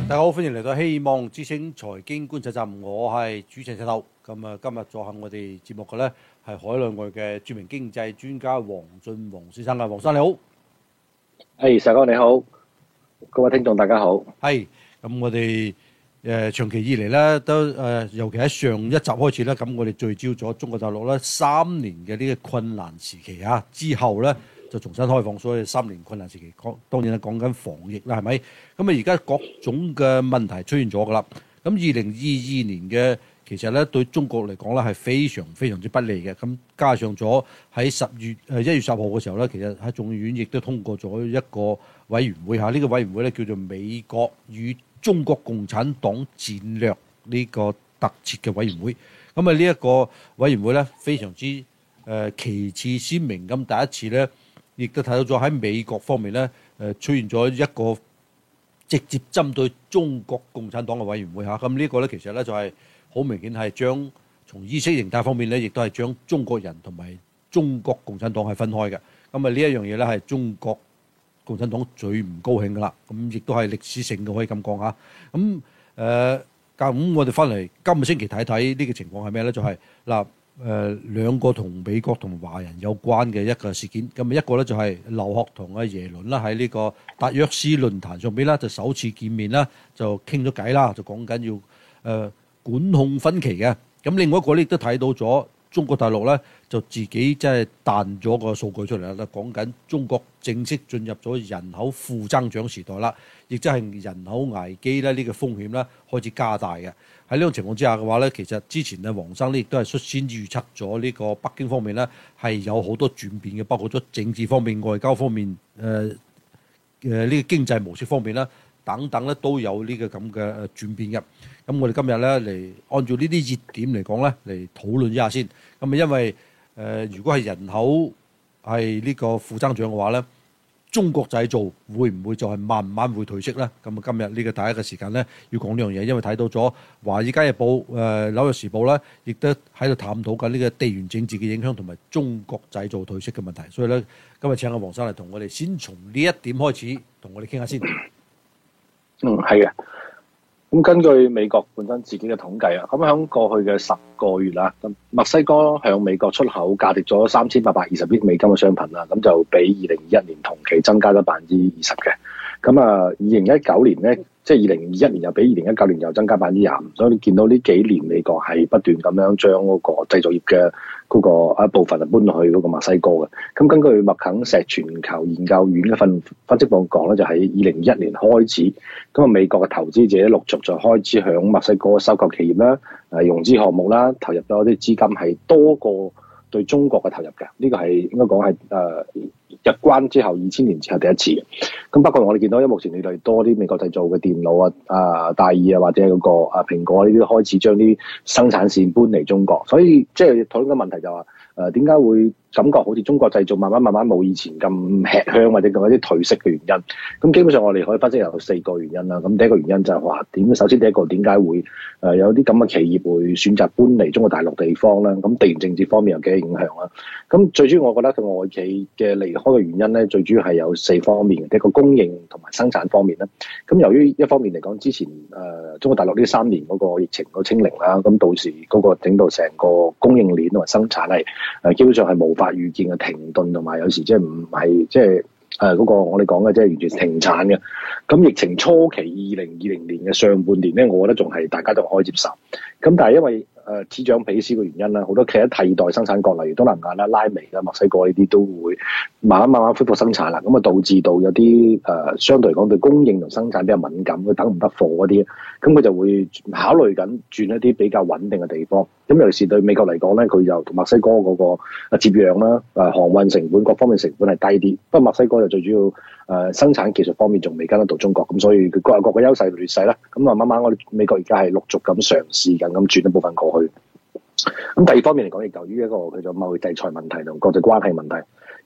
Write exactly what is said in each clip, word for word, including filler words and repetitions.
大家好，歡迎嚟到希望之星財經觀察站，我係主持人石頭。咁啊，今日坐喺我哋節目嘅咧係海內外嘅著名經濟專家黃俊宏先生啊，黃生你好。 係，石哥你好，各位聽眾大家好。 係，咁我哋誒長期以嚟咧都誒，尤其喺上一集開始咧，咁我哋聚焦咗中國大陸咧三年嘅呢個困難時期啊，之後咧就重新開放，所以三年困難時期講當然係講緊防疫啦，係咪？咁啊，而家各種嘅問題出現咗噶啦。咁二零二二年嘅其實咧對中國嚟講咧係非常非常之不利嘅。咁加上咗喺十月誒一月十號嘅時候咧，其實喺眾議院亦都通過咗一個委員會嚇，呢個委員會咧叫做美國與中國共產黨戰略呢個特設嘅委員會。咁啊，呢一個委員會咧非常之誒旗幟鮮明咁，第一次咧亦都睇到咗喺美國方面咧誒出現咗一個直接針對中國共產黨嘅委員會嚇。咁呢個咧其實咧就係好明顯係將從意識形態方面咧，亦都係將中國人同埋中國共產黨係分開嘅。咁啊呢一樣嘢咧係中國共產黨最唔高興噶啦。咁亦都係歷史性嘅，可以咁講嚇。咁誒，咁我哋翻嚟今個星期睇睇呢個情況係咩咧？就係嗱誒兩個同美國同華人有關嘅一個事件。咁啊一個咧就係劉鶴同阿耶倫啦喺呢個達約斯論壇上邊啦，就首次見面啦，就傾咗偈啦，就講緊要誒、呃管控分歧嘅。咁另外一個咧亦都睇到咗中國大陸咧就自己即係彈咗個數據出嚟啦，講緊中國正式進入咗人口負增長時代啦，亦即係人口危機咧呢個風險咧開始加大嘅。喺呢種情況之下嘅話咧，其實之前啊黃生咧亦都係率先預測咗呢個北京方面咧係有好多轉變嘅，包括咗政治方面、外交方面、誒誒呢個經濟模式方面啦等等咧都有呢個咁嘅轉變嘅。咁我哋今日咧嚟按照呢啲熱點嚟講咧，嚟討論一下先。咁啊，因為誒、呃，如果係人口係呢個負增長嘅話咧，中國製造會唔會就係慢慢會退色咧？咁啊，今日呢個第一個時間咧要講呢樣嘢，因為睇到咗《華爾街日報》誒、呃《紐約時報》咧，亦都喺度探討緊呢個地緣政治嘅影響同埋中國製造退色嘅問題。所以咧，今日請阿黃生嚟同我哋先從呢一點開始同我哋傾下先。 嗯，係嘅。咁根據美國本身自己嘅統計啊，咁喺過去嘅十個月啦，咁墨西哥向美國出口價值咗三千八百二十億美金嘅商品啦，咁就比二零二一年同期增加咗百分之二十嘅。咁啊，二零一九年咧，即係二零二一年又比二零一九年又增加百分之廿五，所以你見到呢幾年美國係不斷咁樣將嗰個製造業嘅嗰個一部分啊搬落去嗰個墨西哥嘅。咁根據麥肯錫全球研究院嘅分分析報告咧，就喺二零二一年開始，咁啊美國嘅投資者陸續就開始響墨西哥收購企業啦、誒融資項目啦，投入咗啲資金係多過對中國嘅投入嘅。呢、這個係應該講係誒入關之後二千年之後第一次嘅。咁不過我哋見到，因為目前越嚟越多啲美國製造嘅電腦啊、啊大耳啊或者嗰個啊蘋果呢啲開始將啲生產線搬嚟中國，所以即係討論嘅問題就話誒點解會感覺好似中國製造慢慢慢慢冇以前咁吃香或者咁一啲退色嘅原因？咁基本上我哋可以分析有四個原因啦。咁第一個原因就係話點？首先第一個點解會誒有啲咁嘅企業會選擇搬嚟中國大陸地方咧？咁地緣政治方面有幾影響啦？咁最主要我覺得個外企嘅離開嘅原因咧，最主要係有四方面嘅，第一個供應同埋生產方面啦。咁由於一方面嚟講，之前誒、呃、中國大陸呢三年嗰個疫情個清零啦，咁到時嗰個整到成個供應鏈同埋生產係誒基本上係無法預見嘅停頓，同埋有時即係唔係即係誒嗰個我哋講嘅即係完全停產嘅。咁疫情初期二零二零年嘅上半年咧，我覺得仲係大家都可以接受。咁但係因為誒此漲彼消嘅原因啦，好多其他替代生產國，例如東南亞啦、拉美啦、墨西哥呢啲都會慢慢慢慢恢復生產啦。咁啊導致到有啲誒、呃、相對嚟講對供應同生產比較敏感，佢等唔得貨嗰啲，咁佢就會考慮緊轉一啲比較穩定嘅地方。咁尤其是對美國嚟講咧，佢就同墨西哥嗰個接壤啦、誒航運成本各方面成本係低啲。不過墨西哥就最主要誒、呃、生產技術方面仲未跟得到中國，咁所以佢各有各嘅優勢劣勢啦。咁啊慢慢我哋美國而家係陸續咁嘗試緊咁轉一部分過去。咁第二方面嚟講，亦由於一個叫做貿易制裁問題同國際關係問題，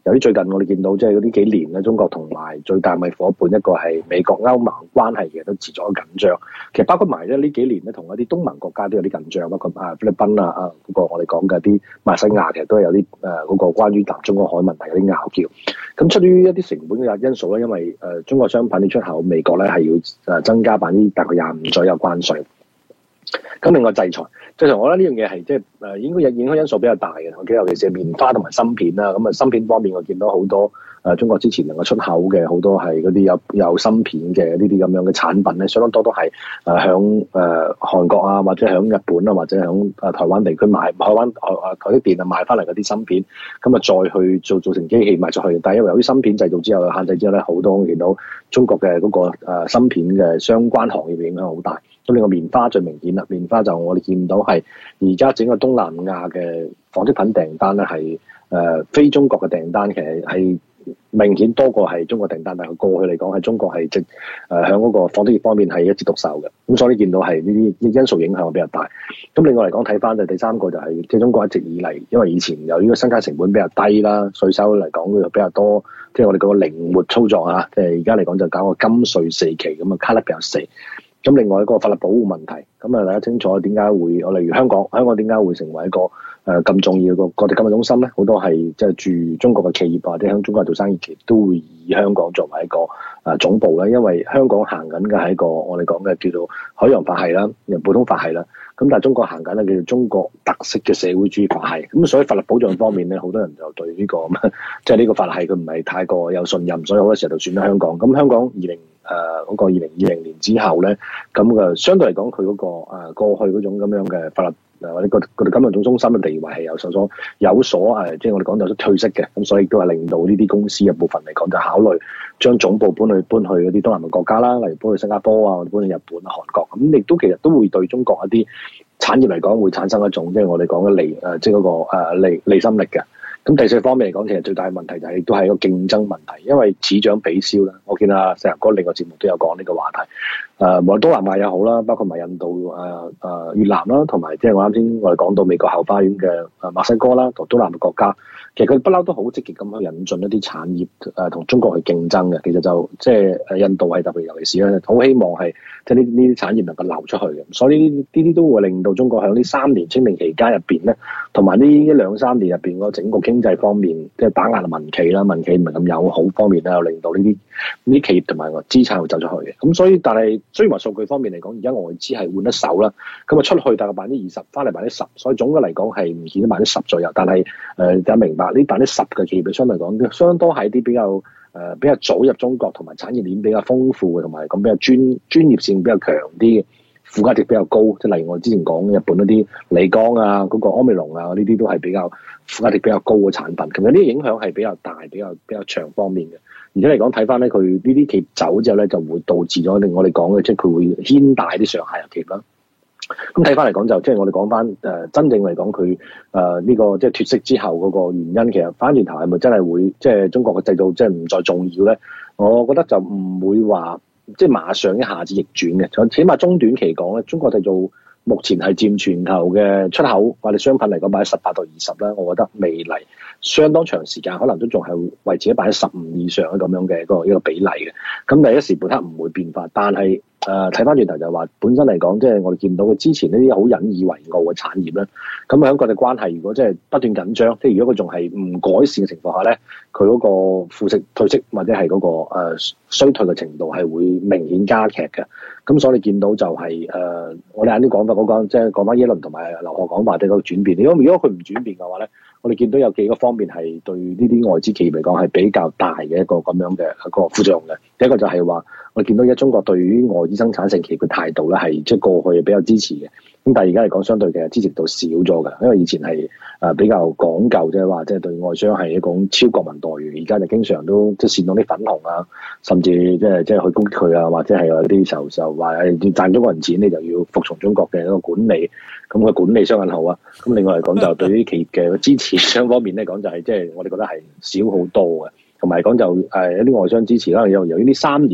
由於最近我哋見到即係嗰啲幾年咧，中國同埋最大貿易夥伴一個係美國歐盟關係嘅都持續緊張。其實包括埋咧呢幾年咧，同一啲東盟國家都有啲緊張，包括啊菲律賓啊啊嗰個我哋講嘅啲馬來西亞，其實都係有啲誒嗰個關於南中國海問題有啲拗撬。咁出於一啲成本嘅因素咧，因為誒、呃、中國商品啲出口美國咧係要誒增加百分之大概廿五左右關稅。咁另外制裁，制裁我覺得呢樣嘢係即係誒應該有影響因素比較大嘅，我記得尤其是棉花同埋芯片啦。咁啊芯片方面，我見到好多誒、呃、中國之前能夠出口嘅好多係嗰啲有有芯片嘅呢啲咁樣嘅產品咧，相當多都係誒響誒韓國啊，或者響日本啊，或者響誒台灣地區買台灣誒誒台積電啊買翻嚟嗰啲芯片，咁啊再去做做成機器賣出去。但係因為由於芯片製造之後限制之後咧，好多我見到中國嘅嗰、那個誒、呃、芯片嘅相關行業影響好大。咁另外棉花最明顯啦，棉花就我哋見到係而家整個東南亞嘅紡織品訂單咧係誒非中國嘅訂單，其實係明顯多過係中國訂單，但係過去嚟講係中國係即誒喺嗰個紡織業方面係一枝獨秀嘅，咁所以見到係呢啲因素影響比較大。咁另外嚟講睇翻就第三個就係、是、即係中國一直以嚟，因為以前由於個生產成本比較低啦，稅收嚟講又比較多，即係我哋嗰個靈活操作啊，即係而家嚟講就搞個金稅四期咁啊，卡得比較死。咁另外一個法律保護問題，咁啊大家清楚點解會我例如香港，香港點解會成為一個誒咁、呃、重要嘅國際金融中心咧？好多係即係住中國嘅企業或者喺中國做生意企業都會以香港作為一個誒、呃、總部咧，因為香港行緊嘅係一個我哋講嘅叫做海洋法系啦，普通法系啦。咁但係中國行緊咧叫做中國特色嘅社會主義法系，咁所以法律保障方面咧，好多人就對呢、這個即係呢個法系佢唔係太過有信任，所以好多時候就選咗香港。咁香港二零誒嗰個二零二零年之後咧，咁嘅相對嚟講，佢嗰、那個誒、呃、過去嗰種咁樣嘅法律誒或者個個金融總中心嘅地位係有所所有所誒、呃，即係我哋講到咗退色嘅，咁所以都係令到呢啲公司嘅部分嚟講就考慮將總部搬去搬去嗰啲東南亞國家啦，例如搬去新加坡啊，或者搬去日本啊、韓國，咁亦都其實都會對中國一啲產業嚟講會產生一種即係我哋講嘅利誒，即係嗰個誒利利心力嘅。咁第四方面嚟講，其實最大嘅問題就係、是、都係一個競爭問題，因為此漲彼消啦。我見阿石哥另個節目都有講呢個話題。誒、呃，無論東南亞又好啦，包括埋印度、誒、呃、誒、呃、越南啦，同埋即係我啱先我哋講到美國後花園嘅誒墨西哥啦，同東南亞國家，其實佢不嬲都好積極咁去引進一啲產業誒同、呃、中國去競爭嘅。其實就即係誒印度係特別尤其是咧，好希望係即係呢呢啲產業能夠流出去嘅。所以呢啲啲都會令到中國喺呢三年清明期間入邊咧，同埋呢一兩三年入邊個整個經濟方面，即係打壓民企啦，民企唔係咁友好方面咧，又令到呢啲呢啲企業同埋個資產會走出去嘅。咁所以，但係雖然話數據方面嚟講，而家外資係換得手啦，咁啊出去大概百分之二十，翻嚟百分之十，所以總嘅嚟講係唔見得百分之十左右。但係誒，大家明白呢百分之十嘅企業相對嚟講，相當多係啲比較誒、呃、比較早入中國，同埋產業鏈比較豐富嘅，同埋咁比較專專業性比較強啲嘅。附加值比較高，即係例如我之前講日本嗰啲理光啊、嗰、那個安美龍啊，呢啲都係比較附加值比較高嘅產品。其實呢啲影響係比較大、比較比較長方面嘅。而且嚟講睇翻咧，佢呢啲企業走之後咧，就會導致咗令我哋講嘅，即係佢會牽帶啲上下游企業啦。咁睇翻嚟講就即係我哋講翻誒真正嚟講佢誒呢個即係脫息之後嗰個原因，其實翻轉頭係咪真係會即係中國嘅制度即係唔再重要咧？我覺得就唔會話。即係馬上一下子逆轉嘅，起碼中短期講咧，中國製造目前係佔全球嘅出口或者商品嚟講，百分之十八到二十啦。我覺得未來相當長時間，可能都仲係維持喺百分之十五以上嘅咁樣嘅一個一個比例嘅。咁第一時半刻唔會變化，但係誒睇翻轉頭就係話，本身嚟講，即係我哋見到佢之前呢啲好引以為傲嘅產業咧，咁喺國際關係如果即係不斷緊張，即係如果佢仲係唔改善嘅情況下咧，佢嗰個負息退息或者係嗰個誒衰退嘅程度係會明顯加劇嘅。咁所以你見到就係、是、誒、呃，我哋啱啲講法嗰個，即係講翻耶倫同埋劉鶴講法嘅嗰個轉變。如果如果佢唔轉變嘅話咧，我哋見到有幾個方面係對呢啲外資企業嚟講係比較大嘅一個咁樣嘅一個副作用嘅。第一個就係話，我哋見到而家中國對於外資生產性企業嘅態度咧係即係過去比較支持嘅。咁但係而家嚟講，相對嘅支持度少咗嘅，因為以前係誒比較講究，即係話即係對外商係一種超國民待遇，而家就經常都即係煽動啲粉紅啊，甚至即係即係去攻擊佢啊，或者係有啲時候就話誒賺中國人錢，你就要服從中國嘅一個管理，咁個管理相引號啊。咁另外嚟講，就對於企業嘅支持雙方面嚟講，就係即係我哋覺得係少好多嘅，同埋講就誒一啲外商支持啦，由由於呢三年。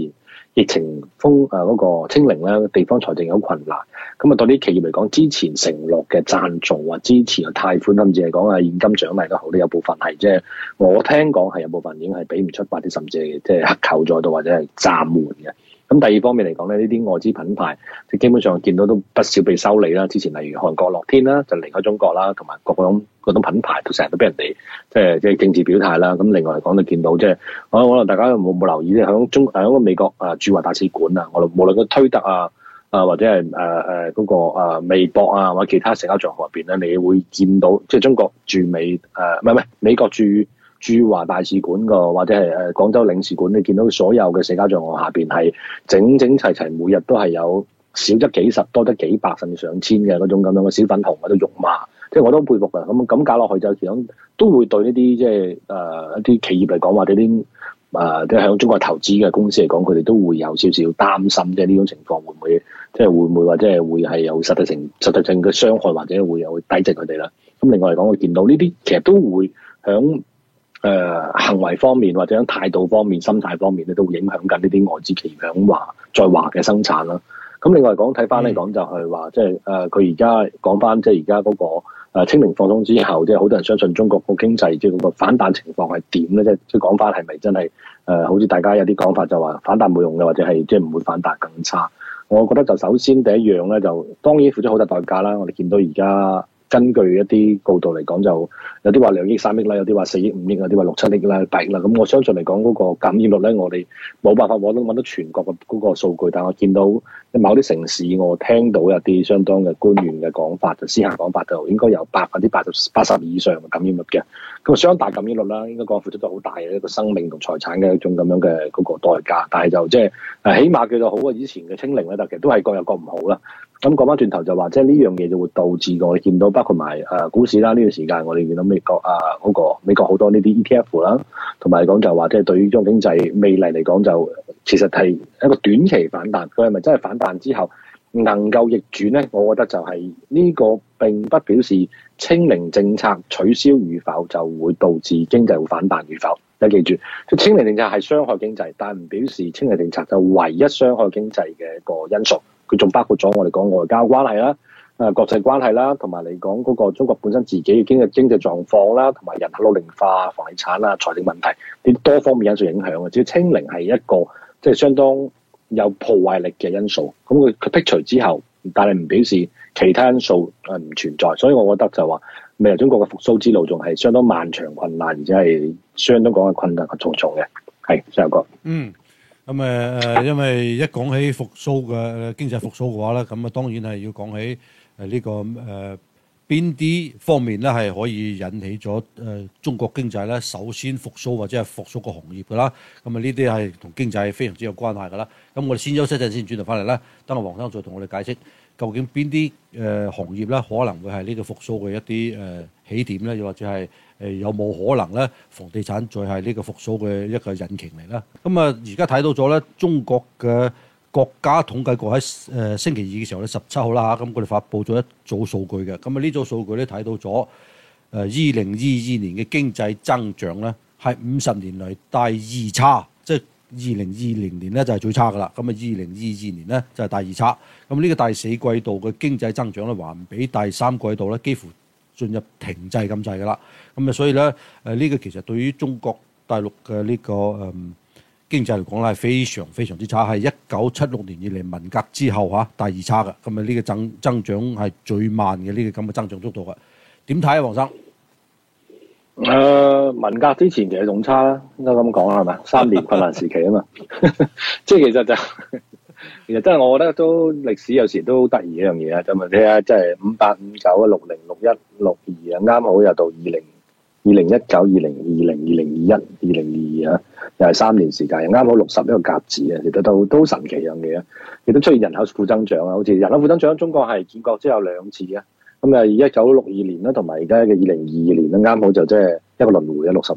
疫情封誒嗰個清零咧，地方財政有困難，咁啊對啲企業嚟講，之前承諾嘅贊助或之前嘅貸款，甚至係講係現金獎勵都好，都有部分係即係我聽講係有部分已經係俾唔出，或者甚至係即係克扣咗到，或者係暫緩嘅。咁第二方面嚟講咧，呢啲外資品牌即基本上見到都不少被修理啦。之前例如韓國樂天啦，就離開中國啦，同埋各種各種品牌都成日都俾人哋即係即係政治表態啦。咁另外嚟講，你見到即係可能可能大家有冇冇留意咧？響中響個美國啊駐華大使館啊，我無論個推特啊啊或者係誒誒嗰個啊微博啊或者其他社交賬號入邊咧，你會見到即係中國駐美誒唔係唔係美國駐駐華大使館個或者係誒廣州領事館，你見到所有嘅社交賬號下邊係整整齊齊，每日都係有少則幾十，多則幾百甚至上千嘅嗰種咁樣嘅小粉紅喺度辱罵，即係我都佩服嘅。咁咁搞落去就其實都會對呢啲即係誒一啲企業嚟講，或者啲誒即係喺中國投資嘅公司嚟講，佢哋都會有少少擔心，即係呢種情況會唔會即係會唔會話即係會係有實質性實質性嘅傷害，或者會有會抵制佢哋啦。咁另外嚟講，我見到呢啲其實都會響誒、呃、行為方面或者喺態度方面、心態方面咧，都會影響緊呢啲外資企業響華在華嘅生產啦。咁另外講睇翻嚟講就係話，即係誒佢而家講翻即係而家嗰個清零放鬆之後，即係好多人相信中國個經濟即係嗰個反彈情況係點咧？即係即係講翻係咪真係誒、呃？好似大家有啲講法就話反彈冇用嘅，或者係即係唔會反彈更差。我覺得就首先第一樣咧，就當然付出好大代價啦。我哋見到而家。根據一啲報道嚟講，就有啲話兩億三億啦，有啲話四億五億，有啲話六七億啦、八億啦。咁我相信嚟講嗰個感染率咧，我哋冇辦法揾到揾到全國嘅嗰個數據，但我見到某啲城市，我聽到有啲相當嘅官員嘅講法，就私下講法就應該有百分之八十八十以上嘅感染率嘅。咁相當大感染率啦，應該講付出咗好大嘅一個生命同財產嘅一種咁樣嘅嗰個代價。但係就即係誒，起碼叫做好過以前嘅清零咧，但其實都係各有各唔好啦。咁講翻轉頭就話，即係呢樣嘢就會導致我哋見到，包括埋誒股市啦，呢段時間我哋見到美國啊嗰個美國好多呢啲 E T F 啦，同埋講就話，即係對於中國經濟未來嚟講，就其實係一個短期反彈。佢係咪真係反彈之後能夠逆轉咧？我覺得就係呢個並不表示清零政策取消與否就會導致經濟會反彈與否。你記住，即清零政策係傷害經濟，但唔表示清零政策就唯一傷害經濟嘅一個因素。佢仲包括咗我哋講外交關係啦、誒國際關係啦，同埋嚟講嗰個中國本身自己嘅經濟經濟狀況啦，同埋人口老齡化、房地產啊、財政問題，呢多方面因素影響嘅。只要清零係一個即係相當有破壞力嘅因素，咁佢佢剔除之後，但係唔表示其他因素誒唔存在，所以我覺得就話未來中國嘅復甦之路仲係相當漫長困難，而且係相當講嘅困難係重重嘅。係，上一個嗯。咁誒誒，因為一講起復甦嘅經濟復甦嘅話咧，咁啊當然係要講起誒呢個誒邊啲方面咧係可以引起咗誒中國經濟咧首先復甦或者係復甦個行業㗎啦。咁啊呢啲係同經濟非常之有關係㗎啦。咁我哋先休息一陣先，轉頭翻嚟咧，等阿黃生再同我哋解釋究竟邊啲誒行業咧可能會係呢個復甦嘅一啲誒起點咧，又或者係誒有冇可能咧房地產再係呢個復甦嘅一個引擎嚟啦。咁啊而家睇到咗咧，中國嘅國家統計局喺誒星期二嘅時候咧，十七號啦嚇，咁佢哋發布咗一組數據嘅。咁啊呢組數據咧睇到咗誒二零二二年嘅經濟增長咧係五十年嚟第二差，即係二零二零年咧就係最差噶啦。咁啊二零二二年咧就係第二差。咁呢個第四季度嘅經濟增長咧，還比第三季度咧幾乎進入停滯咁滯噶啦。咁啊所以咧誒呢個其實對於中國大陸嘅呢個誒經濟嚟講咧係非常非常之差，係一九七六年以嚟文革之後嚇第二差嘅。咁啊呢個增增長係最慢嘅呢個咁嘅增長速度嘅。點睇啊，黃生？ 誒、呃、文革之前其實仲差啦，應該咁講啦，係嘛？三年困難時期啊嘛，即係其實就其實真係我覺得都歷史有時都好得意一樣嘢啊！就問睇下，即係五八五九啊，六零六一六二啊，啱好又到二零二零一九、二零二零、二零二一、二零二二啊，又係三年時間，又啱好六十一個甲子啊，其實都都神奇樣嘢啊！亦都出現人口負增長啊，好似人口負增長，中國係建國之後兩次啊。咁啊，一九六二年啦，同埋而家嘅二零二二年啦，啱好就即係一個輪迴啊，六十年啦。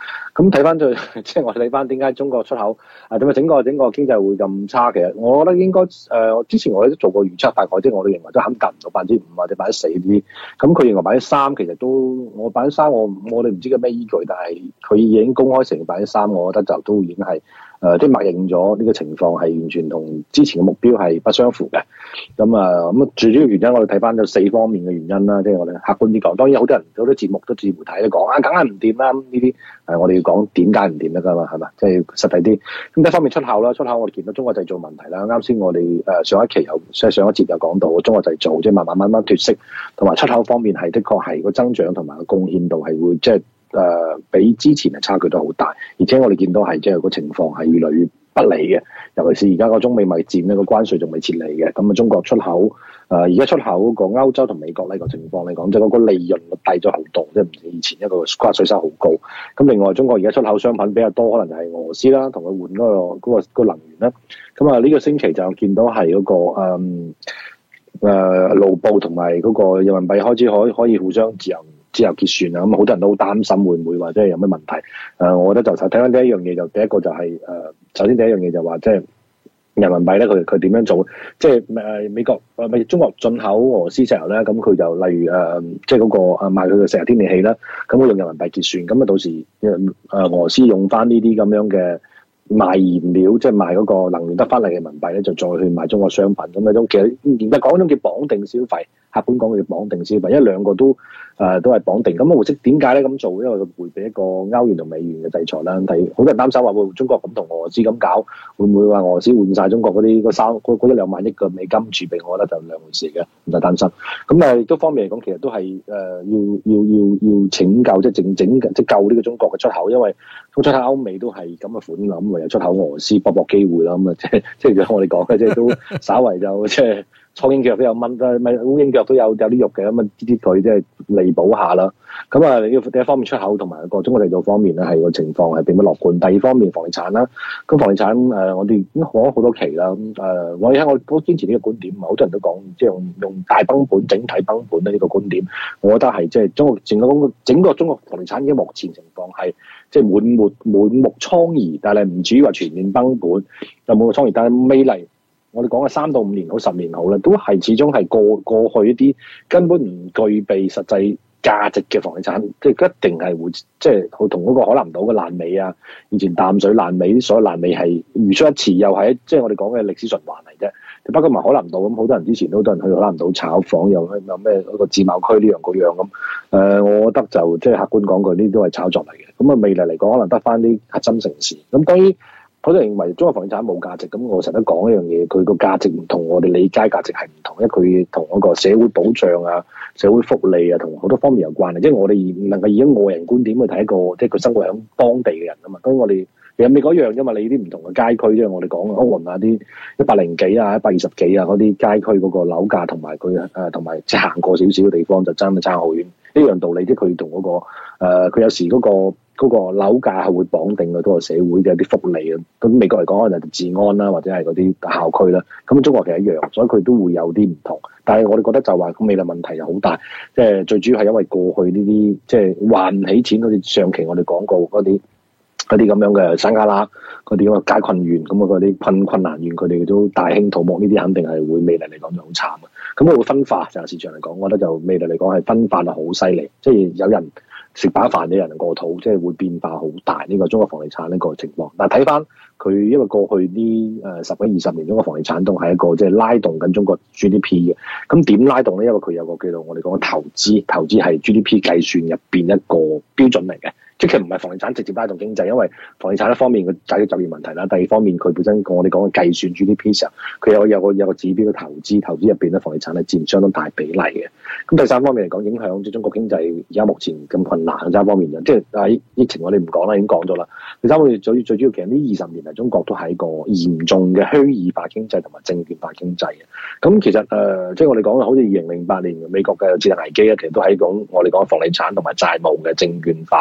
咁睇翻最即係我哋睇翻點解中國出口啊點解整個整個經濟會咁差？其實我覺得應該誒、呃，之前我哋都做過預測，大概即係我哋認為都肯達唔到百分之五或者百分之四啲。咁佢認為百分之三其實都我百分之三我我哋唔知嘅咩依據，但係佢已經公開成百分之三，我覺得就都已經係。誒即係默認咗呢個情況係完全同之前嘅目標係不相符嘅。咁啊咁最主要原因我哋睇翻有四方面嘅原因啦，即係我哋客觀啲講。當然好多人好多節目都自媒體都講啊，梗係唔掂啦。呢啲誒我哋要講點解唔掂得㗎嘛，係嘛？即係實際啲。咁第一方面出口啦，出口我哋見到中國製造問題啦。啱先我哋誒上一期有即係上一節有講到中國製造即係慢慢慢慢脫色，同埋出口方面係的確係個增長同埋個貢獻度係會即係。誒、呃、比之前嘅差距都好大，而且我哋見到係即係個情況係越嚟越不利嘅，尤其是而家個中美貿易戰呢個關稅仲未撤離嘅，咁啊中國出口誒而家出口嗰個歐洲同美國呢個情況嚟講，即係嗰個利潤率低咗好多，即係唔似以前一個關稅收好高。咁另外中國而家出口商品比較多，可能就係俄羅斯啦，同佢換嗰、那個嗰、那個那個能源啦。咁啊呢個星期就見到係嗰、那個誒誒盧布同埋嗰個人民幣開始可以可以互相自由。自由結算啊，咁好多人都好擔心會唔會或者係有咩問題？誒、呃，我覺得就睇翻第一樣嘢，就第一個就係、是、誒、呃，首先第一樣嘢就話即係人民幣咧，佢佢點樣做？即係誒美國誒咪、呃、中國進口俄羅斯石油咧，咁佢就例如誒、呃，即係嗰個誒賣佢嘅石油天然氣啦，咁佢用人民幣結算，咁啊到時誒俄羅斯用翻呢啲咁樣嘅。賣燃料即係賣嗰個能源得翻嚟嘅人民幣咧，就再去買中國商品咁樣種。其實而家講嗰種叫綁定消費，客觀講叫綁定消費，因為兩個都誒、呃、都係綁定。咁我會識點解咧咁做？因為佢迴避一個歐元同美元嘅制裁啦。睇好多人擔心話會中國咁同俄羅斯咁搞，會唔會話俄羅斯換晒中國嗰啲嗰三嗰一兩萬億嘅美金儲備？我覺得就兩回事嘅，唔使擔心。咁誒亦都方面嚟講，其實都係誒、呃、要要要要拯救即係整整即係救呢個中國嘅出口，因為出口歐美都係咁嘅款啦。唯有出口俄羅斯搏搏機會啦，咁啊即係即係我哋講嘅，即係都稍為就即係蒼蠅腳都有蚊，咪烏蠅腳都有有啲肉嘅，咁啊啲啲佢即係彌補下啦。咁啊，呢個第一方面出口同埋個中國製造方面咧，係個情況係並不樂觀。第二方面房地產啦，咁房地產誒、呃，我哋已經講咗好多期啦。咁、呃、誒，我而家我都堅持呢個觀點，好多人都講即係用用大崩盤、整體崩盤咧呢個觀點，我覺得係即係中國整個整個中國房地產嘅目前情況係。即係滿目滿目瘡痍，但係唔至於話全面崩盤，就滿目瘡痍。但係未嚟，我哋講嘅三到五年好、十年好咧，都係始終係過過去一啲根本唔具備實際價值嘅房地產，即係一定係會即係好同嗰個海南島嘅爛尾啊，以前淡水爛尾啲所有爛尾係如出一轍，又係即係我哋講嘅歷史循環嚟啫。包括埋海南島咁，好多人之前都好多人去海南島炒房，又有咩嗰個自貿區呢樣嗰樣咁。誒、呃，我覺得就即係客觀講句，呢啲都係炒作嚟嘅。咁啊，未來嚟講，可能得翻啲核心城市。咁當然，好多人認為中國房地產冇價值。咁我成日都講一樣嘢，佢個價值唔同我哋理解價值係唔同，因為佢同嗰個社會保障啊、社會福利啊，同好多方面有關嘅。即係我哋唔能夠以外人觀點去睇一個，即係佢生活喺當地嘅人啊嘛。當然我哋。其實美國一樣啫嘛，你啲唔同嘅街區，即係我哋講歐雲啊啲一百零幾啊、一百二十幾啊嗰啲街區嗰個樓價同埋佢誒同埋即係行過少少嘅地方就真係差好遠。呢樣道理即係佢同嗰個誒佢、呃、有時嗰、嗰個嗰、嗰個樓價係會綁定嘅嗰個社會嘅一啲福利啊。咁美國嚟講可能就治安啦，或者係嗰啲校區啦。咁中國其實一樣，所以佢都會有啲唔同。但係我哋覺得就話個未來問題又好大，即係最主要係因為過去呢啲即係還唔起錢，好似上期我哋講過嗰啲。嗰啲咁樣嘅山卡拉，嗰啲咁嘅街困縣，咁啊嗰啲困困難縣，佢哋都大興土木，呢啲肯定係會未來嚟講就好慘嘅。咁佢會分化，就係市場嚟講，我覺得就未來嚟講係分化得好犀利，即係有人食飽飯，有人過肚，即係會變化好大。呢個中國房地產呢個情況，但係睇翻佢，因為過去呢誒十幾二十年，中國房地產都係一個即係拉動緊中國 G D P 嘅。咁點拉動咧？因為佢有個叫做我哋講嘅投資，投資係 G D P 計算入邊一個標準嚟嘅。即係唔係房地產直接拉動經濟，因為房地產一方面佢解決就業問題啦，第二方面佢本身我哋講嘅計算 G D P 時候，佢有有個有個指標嘅投資，投資入邊咧房地產係佔相當大比例嘅。咁第三方面嚟講，影響即係中國經濟而家目前咁困難。第三方面就即係喺疫情我哋唔講啦，已經講咗啦。第三方面最最主要其實呢二十年嚟中國都係一個嚴重嘅虛擬化經濟同埋證券化經濟嘅。咁其實誒、呃、即係我哋講嘅好似二零零八年美國嘅次貸危機咧，其實都係講我哋講房地產同埋債務嘅證券化嘅一個表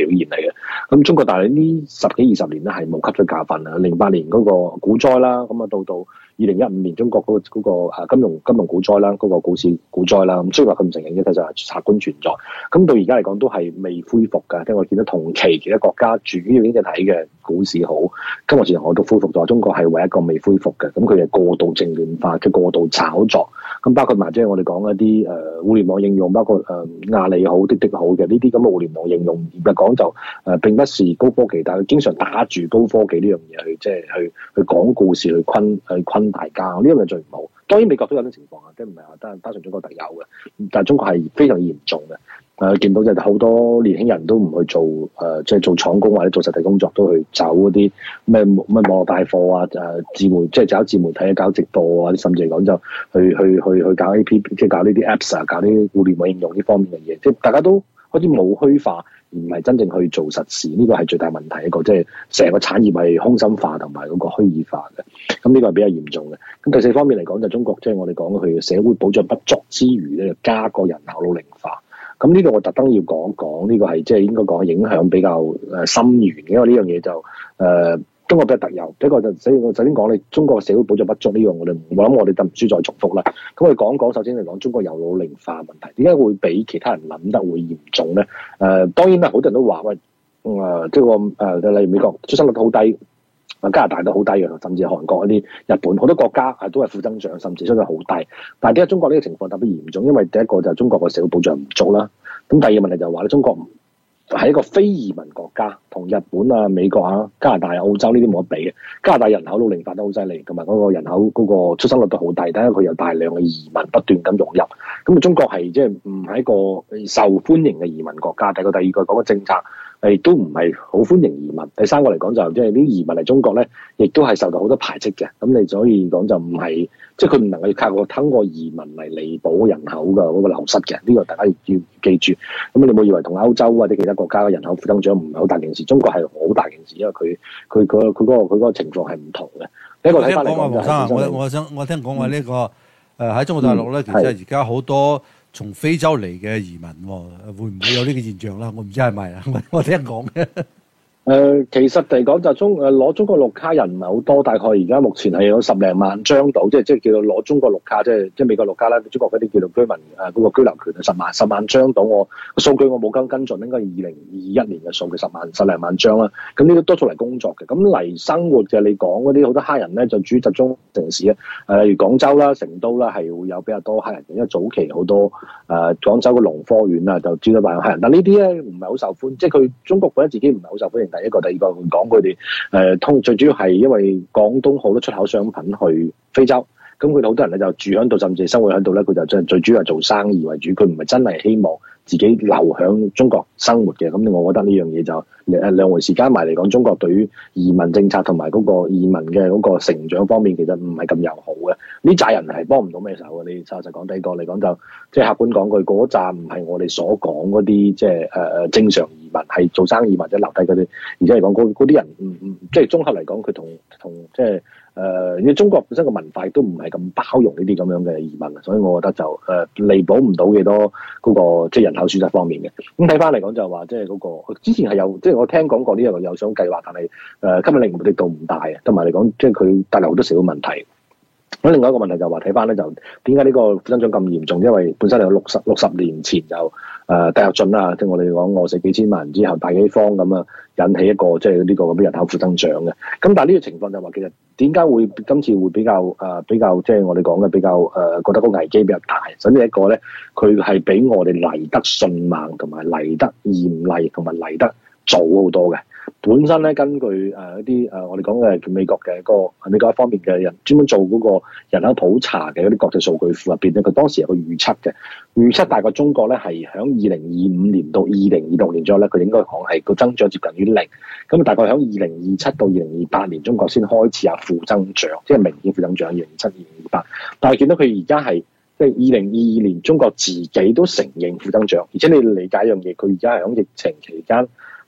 現嚟嘅。咁中國大陸呢十幾二十年咧係冇吸取教訓啊！零八年嗰個股災啦，咁啊到到二零一五年中國嗰、嗰個嗰個金融金融股災啦，嗰、嗰個股市股災啦，咁雖然話佢唔承認嘅，其實係客觀存在。咁到而家嚟講都係未恢復㗎，即係我見到同期其他國家主要經濟體嘅股市好，金融市場我都恢復咗，中國係唯一一個未恢復嘅。咁佢係過度正面化嘅過度炒作，咁包括埋即係我哋講一啲誒、呃、互聯網應用，包括誒阿里好、滴滴好嘅呢啲咁嘅互聯網應用，嚴格講就誒、呃、並不是高科技，但係佢經常打住高科技呢樣嘢去即係去去講故事去昆去昆大家，呢樣嘢最唔好。當然美國都有啲情況啊，即係唔係話單單純中國特有嘅，但係中國係非常嚴重嘅。誒、呃、見到就係好多年輕人都唔去做誒，即、呃、係、就是、做廠工或者做實體工作，都去走嗰啲咩咩網絡帶貨啊，誒、呃、自媒即係搞自媒體啊，搞直播啊，甚至嚟講就去去去去搞 A P P， 即係搞呢啲 Apps 啊，搞啲互聯網應用呢方面嘅嘢，即係大家都開始冇虛化，而唔係真正去做實事，呢個係最大問題一個，即係成個產業係空心化同埋嗰個虛擬化嘅，咁呢個係比較嚴重嘅。咁第四方面嚟講，就中國即係我哋講佢嘅社會保障不足之餘咧，加個人口老齡化。咁呢個我特登要講一講，呢、這個係即係應該講影響比較誒深遠嘅，因為呢樣嘢就誒、呃、中國比較特有。一個就首先我首先講你中國社會保障不足呢樣，我哋我諗我哋就唔需再重複啦。咁我哋講講首先嚟講中國有老齡化問題，點解會比其他人諗得會嚴重咧？誒、呃、當然啦，好多人都話喂誒，即係個誒例如美國出生率好低。加拿大都好低嘅，甚至韓國一啲、日本好多國家係都係負增長，甚至出得好低。但係點解中國呢個情況特別嚴重？因為第一個就係中國個社會保障唔足啦。咁第二個問題就係話咧，中國係一個非移民國家，同日本啊、美國啊、加拿大啊、澳洲呢啲冇得比嘅。加拿大人口老齡化得好犀利，同埋嗰個人口嗰個出生率都好低，但係佢有大量嘅移民不斷咁湧入。咁啊，中國係即係唔係一個受歡迎嘅移民國家。第二個第二個講個政策。誒都唔係好歡迎移民。第三個嚟講就即係啲移民嚟中國咧，亦都係受到好多排斥嘅。咁你所以講就唔係，即係佢唔能夠靠個通過移民嚟彌補人口嘅嗰個流失嘅。呢、這個大家要記住。咁你冇以為同歐洲或者其他國家嘅人口負增長唔係好大件事，中國係好大件事，因為佢佢佢佢嗰個佢嗰個情況係唔同嘅。呢個睇翻嚟講就係、 我我想我聽講話呢個誒喺中國大陸咧，嗯、其實而家好多。從非洲嚟嘅移民，會唔會有呢個現象啦？我唔知係咪啊，我聽講嘅。 誒、呃，其實嚟講就中誒攞中國綠卡人唔係好多，大概而家目前係有十零萬張到，即係即係叫做攞中國綠卡，即係即係美國綠卡啦。中國嗰啲叫做居民誒嗰、呃那個居留權係十萬十萬張到。我個數據我冇跟跟進，應該係二零二一年嘅數據，十萬十零萬張啦。咁呢啲多數嚟工作嘅，咁嚟生活嘅你講嗰啲好多黑人咧，就主要集中城市咧，誒、呃、例如廣州啦、成都啦，係會有比較多黑人嘅，因為早期好多誒、呃、廣州嘅農科院啊，就招得大量黑人。但呢啲咧唔係好受歡迎，即係佢中國本身自己唔係好受歡迎。第一個，第二個講佢哋誒通最主要係因為廣東好多出口商品去非洲，咁佢哋好多人咧就住喺度，甚至生活喺度咧，佢就真係最主要係做生意為主，佢唔係真係希望自己留喺中國生活嘅。咁我覺得呢樣嘢就誒兩回事。加埋嚟講，中國對於移民政策同埋嗰個移民嘅嗰個成長方面，其實唔係咁友好嘅。呢扎人係幫唔到咩手嘅。你實實講，第二個嚟講就即係客觀講句，嗰扎唔係我哋所講嗰啲即係誒誒正常移民，係做生意或者留低嗰啲。而且嚟講，嗰嗰啲人唔唔即係綜合嚟講，佢同同即係。誒，因為、呃、中國本身個文化都唔係咁包容呢啲咁樣嘅移民，所以我覺得就誒、呃、彌補唔到幾多嗰、那個即係人口損失方面嘅。咁睇翻嚟講就話，即係嗰個之前係有，即係我聽講過呢樣有想計劃，但係誒、呃、吸引力力度唔大啊，同埋嚟講，即係佢帶來好多小問題。咁另外一個問題就話睇翻咧，就點解呢個負增長咁嚴重？因為本身有六十六十年前就誒大躍進啦，即係我哋講餓死幾千萬人之後大饑荒咁啊，引起一個即係呢個咁嘅人口負增長嘅。咁但係呢個情況就話其實點解會今次會比較誒、呃、比較即係我哋講嘅比較誒、呃、覺得個危機比較大？首先一個咧，佢係比我哋嚟得迅猛，同埋嚟得嚴厲，同埋嚟得早好多嘅。本身咧，根據誒一啲誒我哋講嘅美國嘅個美國一方面嘅人專門做嗰個人口普查嘅嗰啲國際數據庫入邊咧，佢當時有個預測嘅預測，大概中國咧係響二零二五年到二零二六年左右咧，佢應該講係個增長接近於零。咁大概響二零二七到二零二八年，中國先開始有負增長，即係明顯負增長。二零二七、二零二八，但係見到佢而家係即係二零二二年，中國自己都承認負增長，而且你理解一樣嘢，佢而家係響疫情期間。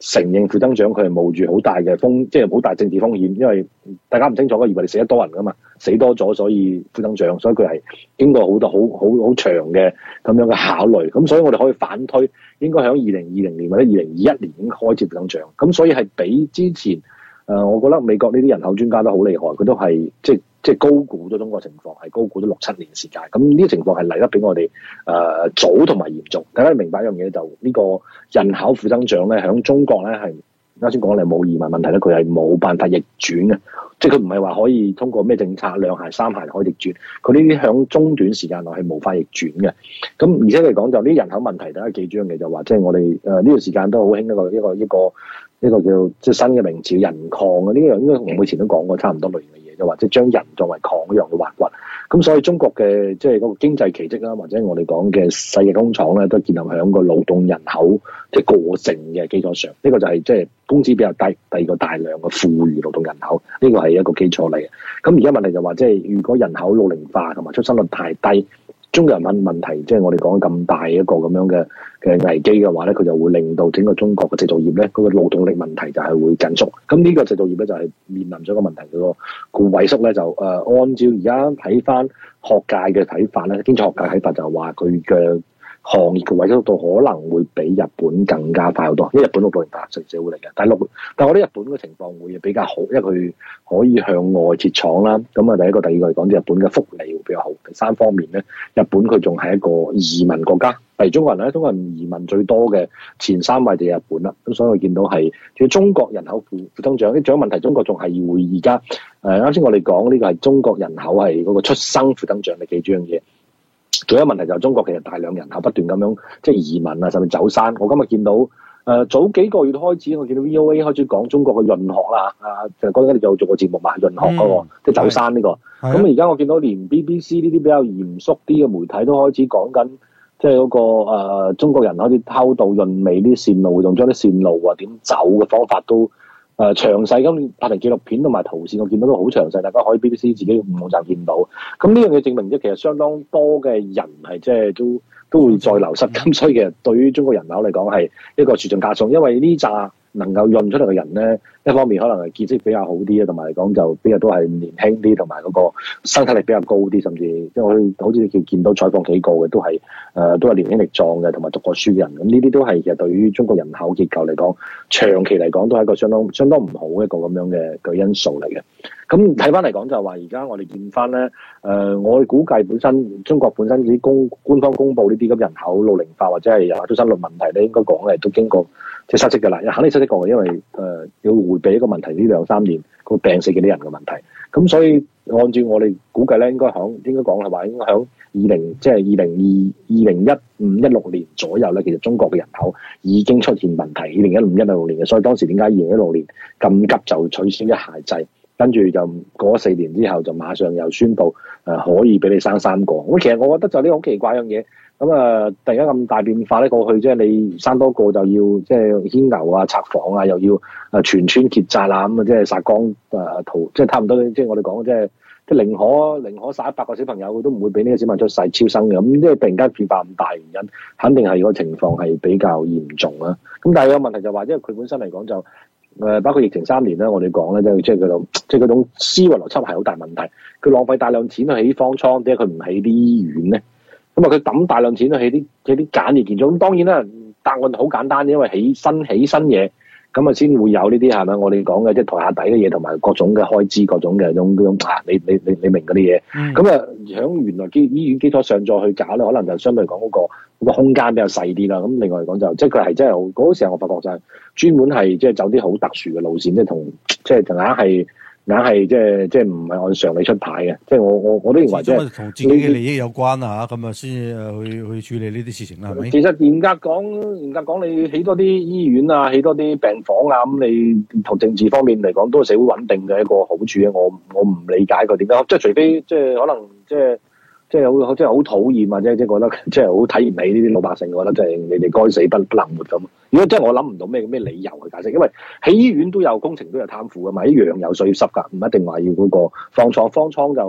承認負增長，佢係冒住好大嘅風，即係好大政治風險，因為大家唔清楚嘅，以為你死得多人噶嘛，死多咗所以負增長，所以佢係經過好多好好好長嘅咁樣嘅考慮，咁所以我哋可以反推，應該喺二零二零年或者二零二一年已經開始負增長，咁所以係比之前誒、呃，我覺得美國呢啲人口專家都好厲害，佢都係即係。即係高估咗中國情況，係高估咗六七年時間。咁呢啲情況係嚟得比我哋誒、呃、早同埋嚴重。大家明白一樣嘢就呢、這個人口負增長咧，喺中國咧係啱先講嚟冇移民問題咧，佢係冇辦法逆轉嘅。即係佢唔係話可以通過咩政策兩孩三孩可以逆轉，佢呢啲喺中短時間內係無法逆轉嘅。咁而且嚟講就呢啲人口問題，大家記住一樣嘢就話，即係我哋誒呢段時間都好興一個一個一個一個叫即係新嘅名詞人礦啊！呢樣應該我以前都講過差唔多類型嘅嘢。又或者將人作為礦一樣去挖掘，咁所以中國嘅即係嗰個經濟奇蹟啦，或者我哋講嘅世界工廠咧，都建立喺個勞動人口即係過剩嘅基礎上。呢、這個就係即係工資比較低，第二個大量嘅富裕勞動人口，呢、這個係一個基礎嚟嘅。咁而家問題就話，即係如果人口老齡化同埋出生率太低，中國人問問題，即係我哋講咁大一個咁樣嘅嘅危機嘅話咧，佢就會令到整個中國嘅製造業咧，嗰個勞動力問題就係會緊縮。咁呢個製造業咧就係面臨咗個問題，佢個個萎縮咧就誒、呃，按照而家睇翻學界嘅睇法咧，經濟學界睇法就係話佢嘅行業嘅萎縮度可能會比日本更加快好多，因為日本六零八社社會嚟嘅，但係六但係我覺得日本嘅情況會比較好，因為佢可以向外設廠啦。咁啊，第一個、第二個嚟講，日本嘅福利會比較好。第三方面咧，日本佢仲係一個移民國家，例如中國人咧，中國人移民最多嘅前三位就係日本啦。咁所以我見到係，仲有中國人口負負增長，啲仲有問題，中國仲係會而家誒啱先我哋講呢個係中國人口係嗰個出生負增長，你記住樣嘢。仲有一個問題就係中國其實大量人口不斷咁樣即係移民啊，甚至走山。我今日見到誒、呃、早幾個月開始，我見到 V O A 開始講中國嘅潤學啦，啊就嗰陣你就做過節目嘛，潤學嗰、那個、嗯、即係走山呢、這個。咁而家我見到連 B B C 呢啲比較嚴肅啲嘅媒體都開始講緊，即係嗰、那個、呃、中國人開始偷渡潤尾啲線路，仲將啲線路啊點走嘅方法都。誒、呃、詳細咁拍成紀錄片同埋圖線，我見到都好詳細，大家可以 B B C 自己網站見到。咁呢樣嘢證明即係其實相當多嘅人係即係都都會再流失，咁所以其實對於中國人口嚟講係一個雪上加霜，因為呢扎能夠潤出嚟嘅人咧，一方面可能係見識比較好啲啊，同埋嚟講就比較都係年輕啲，同埋嗰個生產力比較高啲，甚至即係我好似你見到採訪幾個嘅都係誒、呃、都係年輕力壯嘅，同埋讀過書嘅人，咁呢啲都係其實對於中國人口結構嚟講，長期嚟講都係一個相當相當唔好一個咁樣嘅嘅因素嚟嘅。咁睇翻嚟講就係話，而家我哋見翻咧，誒、呃，我哋估計本身中國本身啲公官方公佈呢啲咁人口老齡化或者係人口出生率問題咧，應該講係都經過即係失職嘅啦，肯定失職過嘅，因為誒、呃、要迴避一個問題，呢兩三年個病死幾啲人嘅問題。咁所以按照我哋估計咧，應該響應該講係話應該響二零即係二零二二零一五一六年左右咧，其實中國嘅人口已經出現問題。二零一五一六年嘅，所以當時點解二零一六年咁急就取消一孩制？跟住就過咗四年之後，就馬上又宣布誒、呃、可以俾你生三個。咁其實我覺得就呢個好奇怪樣嘢。咁啊，突然間咁大變化咧，過去即係你生多個就要即係牽牛啊、拆房啊，又要誒全村結紮啦，咁啊即係殺光誒屠，即係差唔多。即係我哋講即係即係寧可寧可殺一百個小朋友，都唔會俾呢個小朋友出世超生嘅。咁即係突然間變化咁大原因，肯定係個情況係比較嚴重啦。咁但係有問題就話，因為佢本身嚟講就。誒，包括疫情三年咧，我哋講咧，即係即係嗰種，即係嗰種思維邏輯係好大問題。佢浪費大量錢去起方艙，點解佢唔起啲醫院咧？咁啊，佢抌大量錢去起啲起啲簡易建築。咁當然啦，答案好簡單，因為起新起新嘢，咁啊先會有呢啲係咪？我哋講嘅即係台下底嘅嘢，同埋各種嘅開支，各種嘅種種啊，你你你你明嗰啲嘢。咁啊、嗯，響原來基醫院基礎上再去搞咧，可能就相對嚟講嗰個。個空間比較細啲啦，咁另外嚟講就即係佢係真係好嗰個時候，我發覺就係專門係即係走啲好特殊嘅路線，即係同即係硬係硬係即係即係唔係按常理出牌嘅，即係我我我都認為即係同自己嘅利益有關啊嚇，咁啊先誒去去處理呢啲事情啦，係咪？ 其實嚴格講，嚴格講，你起多啲醫院啊，起多啲病房啊，咁你同政治方面嚟講都係社會穩定嘅一個好處啊！我我唔理解佢點解，即係除非即係可能即係。即係好，即係好討厭或者即係覺得即係好睇唔起呢啲老百姓，我覺得即係你哋該死不不能活咁。如果真係我諗唔到咩咩理由去解釋，因為喺醫院都有工程都有貪腐㗎嘛，一樣有水濕㗎，唔一定話要嗰個方艙，方艙就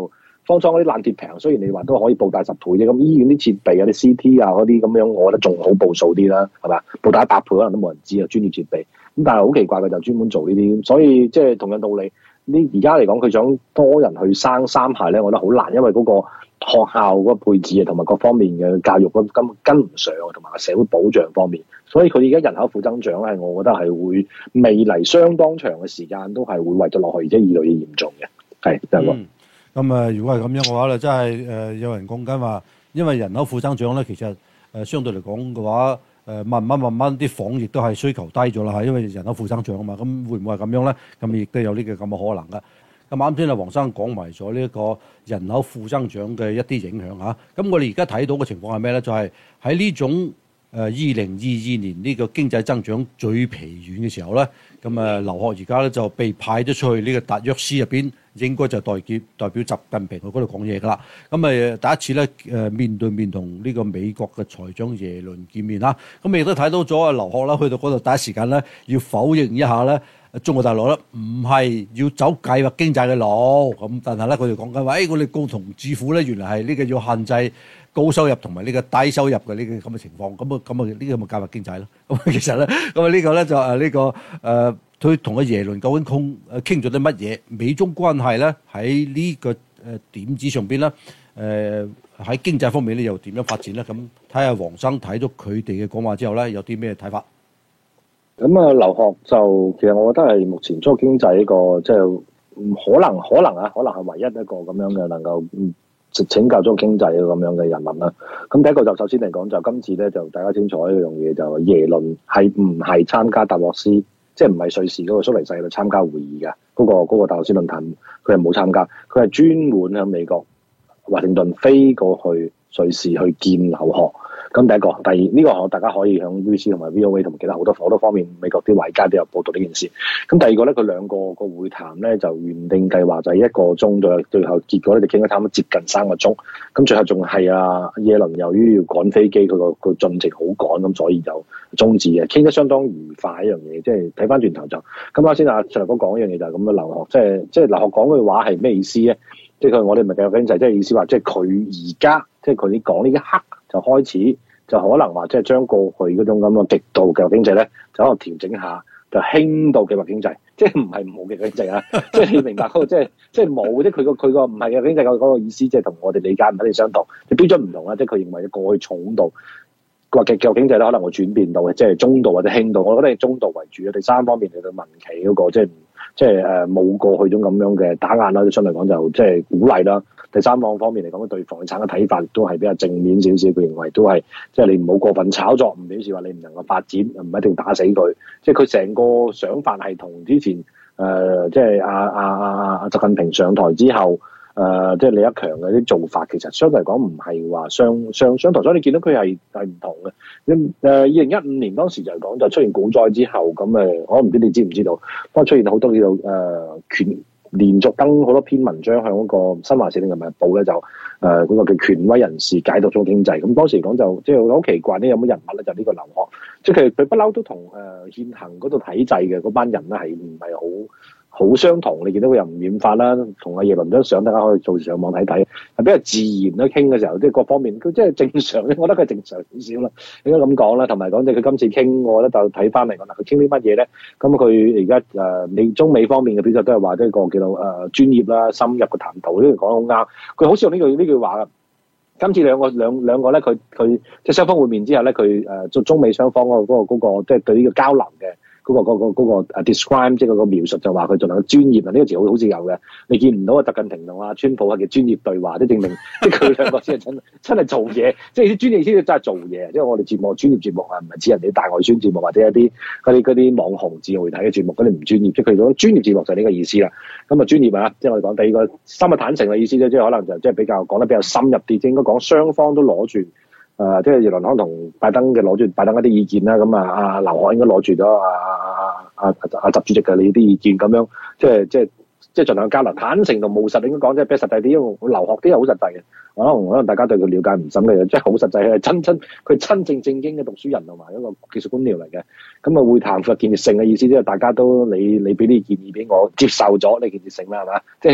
方艙嗰啲爛鐵平，雖然你話都可以報大十倍啫，咁醫院啲設備啊、啲 C T 啊嗰啲咁樣，我覺得仲好報數啲啦，係嘛？報大一百倍可能都冇人知啊，專業設備。咁但係好奇怪嘅就專門做呢啲，所以即係同樣道理。呢而家嚟講，佢想多人去生三孩咧，我覺得好難，因為嗰個學校嗰個配置啊，同埋各方面嘅教育根本跟唔上啊，同埋社會保障方面，所以佢而家人口負增長咧，我覺得係會未嚟相當長嘅時間都係會維持落去，而且越嚟越嚴重嘅。係就係咁。 咁啊、嗯，如果係咁樣嘅話咧，真係誒、呃、有人講緊話，因為人口負增長咧，其實誒、呃、相對嚟講嘅話。誒慢慢慢慢啲房亦都係需求低咗啦嚇，因為人口負增長啊嘛，咁會唔會係咁樣咧？咁亦都有呢個咁嘅可能噶。咁啱先啊，黃生講埋咗呢一個人口負增長嘅一啲影響嚇。咁我哋而家睇到嘅情況係咩咧？就係喺呢種誒二零二二年呢個經濟增長最疲軟嘅時候咧，咁啊劉鶴而家咧就被派咗出去呢個達約斯入邊。應該就代表代表習近平去嗰度講嘢㗎啦。咁誒第一次咧誒面對面同呢個美國嘅財長耶倫見面啦。咁亦都睇到咗啊，劉鶴啦去到嗰度第一時間咧要否認一下咧，中國大陸咧唔係要走計劃經濟嘅路。咁但係咧佢哋講緊話，誒我哋共同致富咧，原來係呢個要限制高收入同埋呢個低收入嘅呢個咁嘅情況。咁啊咁啊呢個咪計劃經濟咯。咁其實咧咁啊呢個咧就誒呢個誒。呃佢同阿耶倫究竟傾誒傾咗啲乜嘢？美中關係咧喺呢個誒點子上邊咧，誒喺經濟方面咧又點樣發展咧？咁睇下黃生睇咗佢哋嘅講話之後咧，有啲咩睇法？ 咁啊，劉鶴就其實我覺得係目前中國經濟呢個即係唔可能，可能啊，可能係唯一一個咁樣嘅能夠嗯拯救中國經濟嘅咁樣嘅人物啦。咁第一個就首先嚟講就今次咧就大家清楚一樣嘢，就耶倫係唔係參加達沃斯？即係唔係瑞士嗰個蘇黎世去參加會議嘅嗰、那個嗰、那個達沃斯論壇，佢係冇參加，佢係專門喺美國華盛頓飛過去瑞士去見劉鶴。咁第一個，第二呢、這個大家可以響 B B C 同埋 V O A 同埋其他好多好多方面美國啲外界都有報道呢件事。咁第二個咧，佢兩個個會談咧就原定計劃就係一個鐘，最最後結果咧就傾咗差唔多接近三個鐘。咁最後仲係啊耶倫由於要趕飛機，佢個個進程好趕，咁所以就中止嘅，傾得相當愉快一樣嘢。即係睇翻轉頭就咁啱先啊，徐立哥講一樣嘢就係咁嘅。劉鶴即係即係劉鶴講句話係咩意思咧？即係佢我哋唔係計劃經濟，即係意思話即係佢而家即係佢講呢一刻就開始。就可能話即係將過去嗰種咁嘅極度計劃經濟咧，就可能調整下，就輕度計劃經濟，即係唔係冇嘅經濟啊！即係你明白嗰個即係即係冇，即係佢個佢個唔係嘅經濟嗰個意思，即係同我哋理解唔一定相同，即係標準唔同啦。即係佢認為過去重度或極計劃經濟咧，可能會轉變到嘅，即係中度或者輕度。我覺得係中度為主啊。第三方面嚟到民企嗰個即係即係誒冇過去種咁樣嘅打壓啦，相對嚟講就即係鼓勵啦。第三方方面嚟講，對房地產嘅睇法亦都係比較正面少少。佢認為都係即係你唔好過分炒作，唔表示話你唔能夠發展，唔一定打死佢。即係佢成個想法係同之前誒、呃、即係阿阿阿阿習近平上台之後誒、呃、即係李克強嘅啲做法，其實相對嚟講唔係話相相相同。所以你見到佢係係唔同嘅。咁誒二零一五年當時就係講就出現股災之後，咁誒我唔知你知唔知道，當出現好多叫做誒、呃、權。連續登好多篇文章，向嗰個新華社定人民日報咧就誒嗰、呃那個叫權威人士解讀中國經濟。咁當時嚟講就即係好奇怪呢，有冇人物咧就呢個劉鶴，即係佢佢不嬲都同誒現行嗰度體制嘅嗰班人咧係唔係好好相同。你見到佢又唔染髮啦，同阿耶倫都想大家可以做上網睇睇，係比較自然啦。傾嘅時候，即係各方面佢即係正常，我覺得佢正常少少啦。應該咁講啦，同埋講即係佢今次傾，我覺得就睇翻嚟講啦，佢傾啲乜嘢咧？咁佢而家誒美中美方面嘅表述都係話，即係個叫做誒專業啦、深入嘅談吐，呢句講得好啱。佢好似用呢句呢句話㗎。今次兩個兩兩個咧，佢佢即係雙方會面之後咧，佢誒做中美雙方嗰、嗰個嗰、嗰個即係對呢個交流嘅。嗰、那個嗰、那個嗰、那個啊 describe 即係嗰個描述就話佢仲有專業啊，呢、這個字好好似有嘅，你見唔到啊？習近平同阿川普係嘅專業對話，即係證明即係佢兩個先係真真係做嘢，即係啲專業先真係做嘢。即係我哋節目專業節目啊，唔係似人哋大外宣節目或者一啲嗰啲嗰啲網紅自媒體嘅節目嗰啲唔專業，即係佢嗰種專業節目就係呢個意思啦。咁啊專業啊，即係我哋講第二個深入坦誠嘅意思啫，即係可能就即係比較講得比較深入啲，即係應該講雙方都攞住。誒、呃，即係耶倫可能同拜登嘅攞住拜登一啲意見啦，咁啊，阿劉鶴應該攞住咗阿阿阿阿阿習主席嘅你啲意見，咁樣即係即係即係盡量交流，坦誠同務實應該講即係比較實際啲，因為劉鶴啲係好實際嘅，可能可能大家對佢了解唔深嘅，即係好實際，佢係真真佢真正正經嘅讀書人同埋一個技術官僚嚟嘅，咁啊會談嘅建設性嘅意思即係大家都你你俾啲建議俾我接受咗，你建設性啦係嘛，即係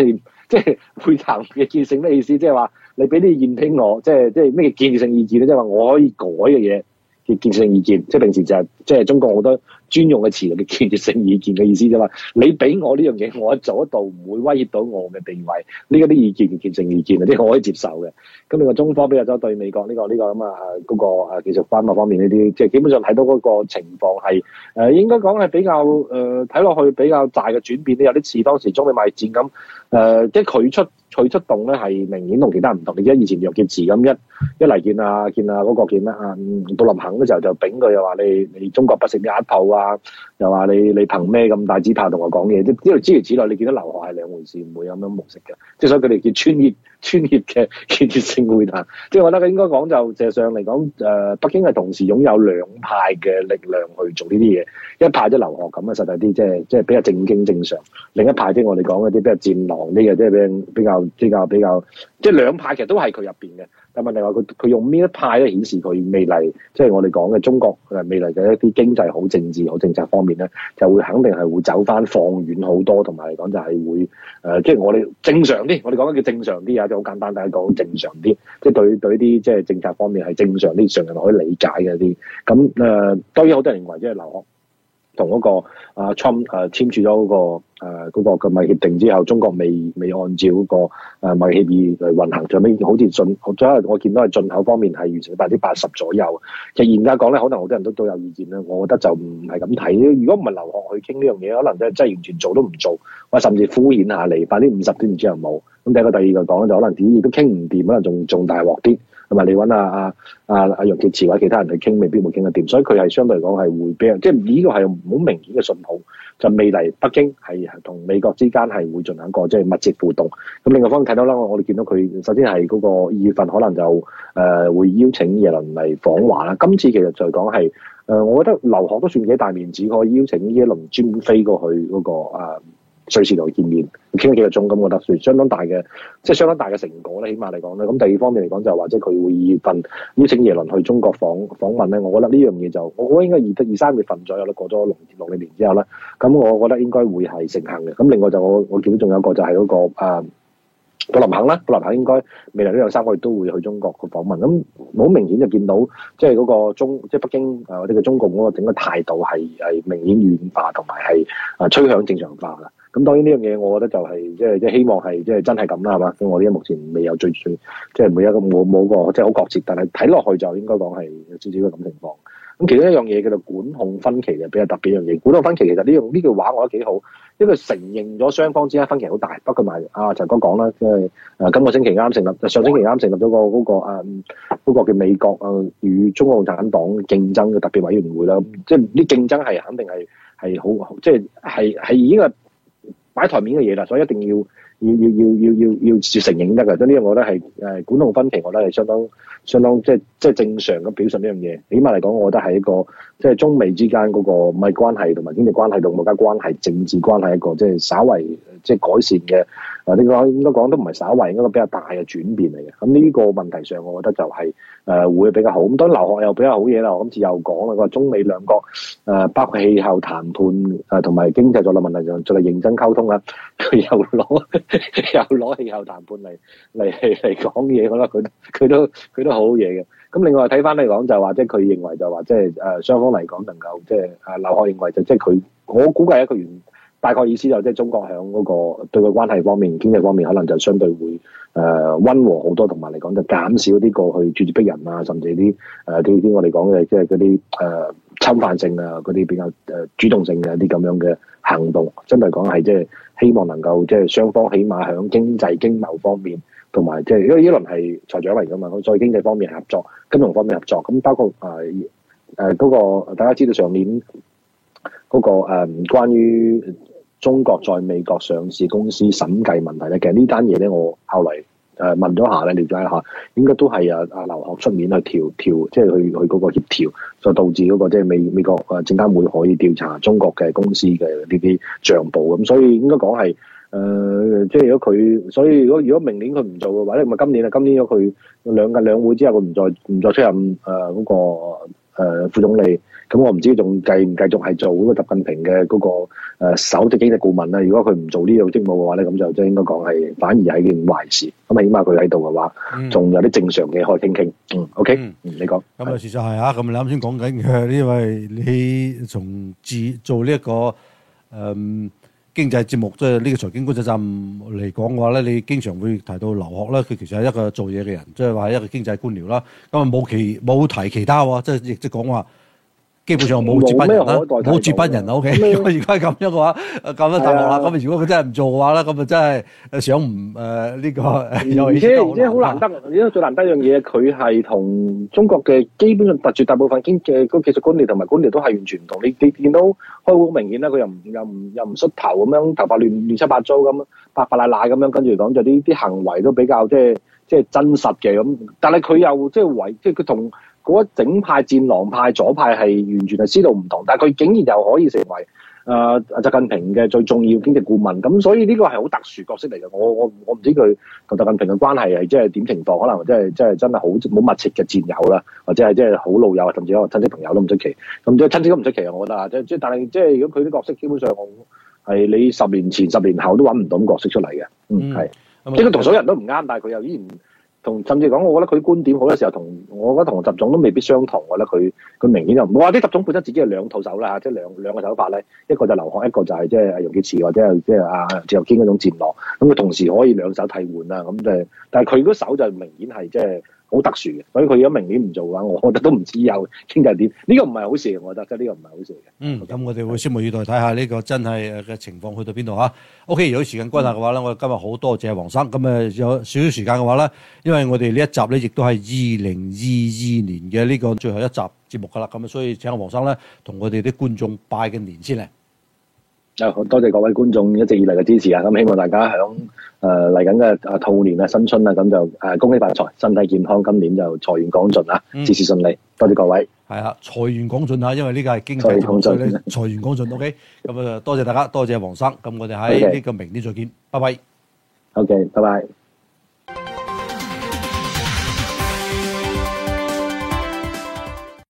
即係會談嘅建設性咩意思？即係話你俾啲意見聽我，即係即係咩建設性意見咧？即係話我可以改嘅嘢叫建設性意見，即係平時就係、是、即係中國好多專用嘅詞叫建設性意見嘅意思啫嘛。你俾我呢樣嘢，我做得到，唔會威脅到我嘅地位，呢啲意見叫建設性意見啊，啲我可以接受嘅。咁另外中方比較咗對美國呢、這個呢、這個咁啊嗰個誒技術關貿方面呢啲，即係基本上睇到嗰個情況係誒、呃、應該講係比較誒睇落去比較大嘅轉變咧，有啲似當時中美貿易戰咁誒，即係佢出佢出動咧係明顯同其他人唔同。你記得以前楊潔篪咁一一嚟見啊見啊嗰、那個叫咩啊布林肯嘅時候就炳佢又話你你中國不食呢一套啊，又話你你憑咩咁大支炮同我講嘢？即係諸如此類，你見到劉鶴係兩回事，唔會有咁樣模式嘅。即係所以佢哋叫專業專業嘅建設性會談。即係我覺得應該講就事實上嚟講，誒、呃、北京係同時擁有兩派嘅力量去做呢啲嘢。一派即係劉鶴咁嘅實際啲，即係即係比較正經正常；另一派即係我哋講嗰啲比較戰狼啲嘅，即係比較比較比較，即係兩派其實都係佢入邊嘅。但問題話佢佢用邊一派咧顯示佢未來，即係我哋講嘅中國誒未來嘅一啲經濟好、政治好、政策方面咧，就會肯定係會走翻放遠好多，同埋嚟講就係會誒、呃，即係我哋正常啲，我哋講緊叫正常啲啊，就好簡單，但係講正常啲，即係對對啲即係政策方面係正常啲，常人可以理解嘅啲。咁誒、呃，當然好多人認為即係劉鶴同嗰個啊 Trump 誒簽署咗嗰、那個誒嗰、呃那個嘅貿易協定之後，中國未未按照嗰個誒貿易協議嚟運行，最尾好似進，最後我見到係進口方面係完成百分之八十左右。其實現家講咧，可能好多人都都有意見啦。我覺得就唔係咁睇。如果唔係劉鶴去傾呢樣嘢，可能真係真係完全做都唔做，或者甚至敷衍下嚟，百分之五十點之後冇。咁第一個第二個講咧，就可能啲嘢都傾唔掂，可能仲仲大鑊啲。同埋你揾阿阿阿阿楊潔篪或者其他人去傾，未必會傾得掂，所以佢係相對嚟講係會比較，即係呢個係好明顯嘅信號，就未嚟北京係同美國之間係會進行一個即係密切互動。咁另外方面睇到啦，我哋見到佢首先係嗰個二月份可能就誒、呃、會邀請耶倫嚟訪華啦。今次其實就係講係誒，我覺得劉鶴都算幾大面子，可以邀請呢一輪專飛過去嗰、那個、呃瑞士同佢見面，傾咗幾個鐘，咁我覺得算相當大嘅，即係相當大嘅成果咧。起碼嚟講咧，咁第二方面嚟講就係話，即係佢會二月份邀請耶倫去中國訪訪問咧。我覺得呢樣嘢就，我覺得應該二二三月份左右啦，過咗六六零年之後啦，咁我覺得應該會係成行嘅。咁另外就我我見到仲有一個就係嗰、那個誒、呃、布林肯啦，布林肯應該未來呢兩三個月都會去中國去訪問。咁好明顯就見到，即係嗰個中即係北京誒或者個中共嗰個整個態度係係明顯軟化，同埋係誒趨向正常化啦。咁當然呢樣嘢，我覺得就係即係即係希望係即係真係咁啦，係嘛？咁我呢家目前未有最最即係每一個冇冇個即係好確切，但係睇落去就應該講係有少少嘅咁情況。咁其中一樣嘢叫做管控分歧嘅比較特別一樣嘢。管控分歧其實呢樣呢句話我覺得幾好，因為承認咗雙方之間分歧好大。包括埋啊陳哥講啦，即係誒今個星期啱成立，上星期啱成立咗個嗰個誒嗰個叫美國誒與中國共產黨競爭嘅特別委員會啦。即係啲競爭係肯定係係好即係係係已經係擺台面嘅嘢啦，所以一定要要要要要要要承認得㗎。咁呢樣我覺得係誒管控分歧，我覺得係相當相當即係即係正常咁表述呢樣嘢。起碼嚟講，我覺得係一個即係中美之間嗰個貿易關係同埋經濟關係同國家關係、政治關係一個即係稍為即係改善嘅。啊，呢個應該講都唔係稍為，應該比較大嘅轉變嚟嘅。咁呢個問題上，我覺得就係、是、誒、呃、會比較好。咁當然劉鶴又比較好嘢啦。我今次又講啦，佢話中美兩國誒、呃、包括氣候談判誒同埋經濟在內問題上，再嚟認真溝通啦。佢又攞又攞氣候談判嚟嚟嚟講嘢，我覺得佢佢都佢都好好嘢嘅。咁另外睇翻嚟講就話，即係佢認為就話，即係誒雙方嚟講能夠即係誒劉鶴認為就即係佢，我估計一個原大概意思就即係中國喺嗰個對個關係方面、經濟方面可能就相對會誒溫和好多，同埋嚟講就減少啲過去咄咄逼人啊，甚至啲誒啲啲我哋講嘅即係嗰啲誒侵犯性啊嗰啲比較誒主動性嘅一啲咁樣嘅行動，真係講係即係希望能夠即係雙方起碼喺經濟經貿方面。同埋即係因為呢輪係財長嚟㗎嘛，所以經濟方面合作、金融方面合作，咁包括誒誒嗰個大家知道上年嗰、那個誒、呃、關於中國在美國上市公司審計問題咧，其實呢單嘢咧，我後嚟誒問咗下咧，了解一下，應該都係啊啊劉鶴出面去調調，即係去去嗰個協調，就導致嗰、那個即係美美國誒證監會可以調查中國嘅公司嘅呢啲帳簿咁，所以應該講係。誒、呃，即係如果佢，所以如果如果明年佢唔做嘅話咧，咪今年啊，今年如果佢兩日兩會之後佢唔再唔再出任誒嗰、呃那個誒誒副總理，咁我唔知仲繼唔繼續係做嗰個習近平嘅嗰個誒首席經濟顧問啦。如果佢唔做呢個職務嘅話咧，咁就即係應該講係反而係一件壞事。咁起碼佢喺度嘅話，仲有啲正常嘅可以傾傾。嗯，OK，嗯，你講。 咁啊，事實係啊，咁你啱先講緊嘅，因為你從自做呢一個誒經濟節目，即係呢個財經觀察站嚟講嘅話咧，你經常會提到劉鶴啦，佢其實係一個做嘢嘅人，即係話係一個經濟官僚啦。咁啊冇其冇提其他喎，即係亦即係講話。基本上冇接班人啦，冇接班人啦 ，OK。如果而家係咁樣嘅話，咁樣大鑊啦。咁如果佢真係唔做嘅話咧，咁啊真係想唔誒呢個。 而且而且好難得，而家最難得一樣嘢，佢係同中國嘅基本上絕大部分經嘅嗰技術官僚同埋官僚都係完全唔同。你你見到開會好明顯啦，佢又唔又唔又唔梳頭咁樣，頭髮亂亂七八糟咁，白白賴賴咁樣，跟住講就啲啲行為都比較即係即係真實嘅咁。但係佢又即係為即係佢同。嗰一整派戰狼派左派係完全係思路唔同，但係佢竟然又可以成為誒習近平嘅最重要經濟顧問，咁所以呢個係好特殊角色嚟嘅。我我我唔知佢同習近平嘅關係係即係點情況，可能即係即係真係好冇密切嘅戰友啦，或者係即係好老友，甚至可能親戚朋友都唔出奇。咁即係親戚都唔出奇啊！我覺得啊，即即但係即係如果佢啲角色基本上係你十年前、十年後都揾唔到咁角色出嚟嘅。嗯，係，即係佢同所有人都唔啱，但係佢又依然。同甚至講，我覺得佢觀點好多時候同我覺得同習總都未必相同。我覺得佢佢明顯就唔好話啲習總本身自己係兩套手啦，即係兩兩個手法咧，一個就劉鶴，一個就係即係楊潔篪或者係即係阿趙又堅嗰種戰狼。咁佢同時可以兩手替換啦。咁即係，但係佢嗰手就明顯係即係好特殊嘅。所以佢如果明年唔做嘅話，我覺得都唔知有傾偈點。呢個唔係好事，我覺得即係呢個唔係好事嘅。 嗯，咁我哋會拭目以待睇下呢個真係嘅情況去到邊度嚇。OK，如果時間關係嘅話咧，我哋今日好多謝黃生。咁誒有少少時間嘅話咧，因為我哋呢一集咧亦都係二零二二年嘅呢個最後一集節目㗎啦。咁啊，所以請黃生咧同我哋啲觀眾拜嘅年先嚟。 啊，好多謝各位觀眾一直以嚟嘅支持啊！咁希望大家響誒嚟緊嘅啊兔年啊新春啊，咁就誒恭喜發財，身體健康，今年就財源廣進啊，事事順利。多謝各位。係啊，財源廣進啊，因為呢個係經濟廣進，財源廣進。OK，咁啊多謝大家，多謝黃生。咁我哋喺呢個明年再見，拜拜。 OK，拜拜。